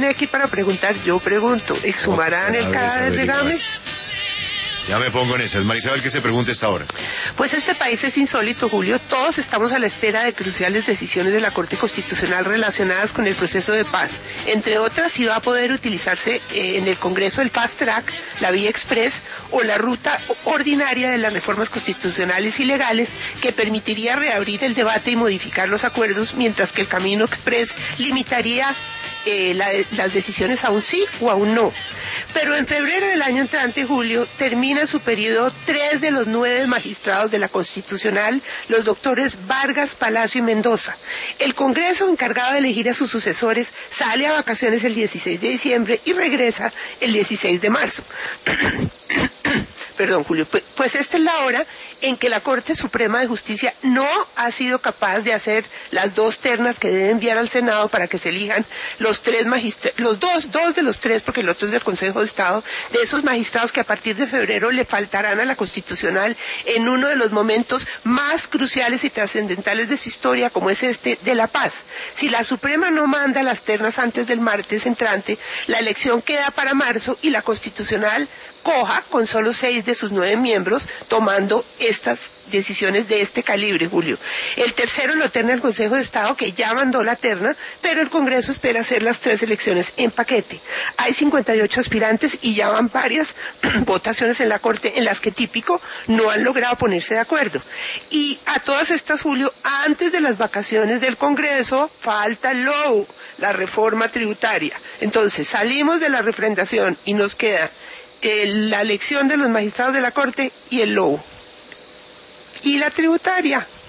viene aquí para preguntar, yo pregunto, ¿exhumarán el cadáver de Gámez? Ya me pongo en esas. Marisabel, ¿qué se pregunta esta hora? Pues este país es insólito, Julio. Todos estamos a la espera de cruciales decisiones de la Corte Constitucional relacionadas con el proceso de paz. Entre otras, si va a poder utilizarse en el Congreso el Fast Track, la Vía Express o la ruta ordinaria de las reformas constitucionales y legales que permitiría reabrir el debate y modificar los acuerdos, mientras que el Camino Express limitaría las decisiones a un sí o a un no. Pero en febrero del año entrante, Julio, termina su periodo 3 de los 9 magistrados de la Constitucional, los doctores Vargas, Palacio y Mendoza. El Congreso, encargado de elegir a sus sucesores, sale a vacaciones el 16 de diciembre y regresa el 16 de marzo. Perdón, Julio, pues esta es la hora en que la Corte Suprema de Justicia no ha sido capaz de hacer las 2 ternas que debe enviar al Senado para que se elijan los 3 magistrados, dos de los 3, porque el otro es del Consejo de Estado, de esos magistrados que a partir de febrero le faltarán a la Constitucional en uno de los momentos más cruciales y trascendentales de su historia, como es este de la paz. Si la Suprema no manda las ternas antes del martes entrante, la elección queda para marzo y la Constitucional coja con solo 6 de sus 9 miembros tomando estas decisiones de este calibre, Julio. El tercero lo terna el Consejo de Estado, que ya mandó la terna, pero el Congreso espera hacer las 3 elecciones en paquete. Hay 58 aspirantes y ya van varias votaciones en la Corte en las que típico no han logrado ponerse de acuerdo. Y a todas estas, Julio, antes de las vacaciones del Congreso, falta el lobo, la reforma tributaria. Entonces, salimos de la refrendación y nos queda la elección de los magistrados de la Corte y el lobo. Y la tributaria.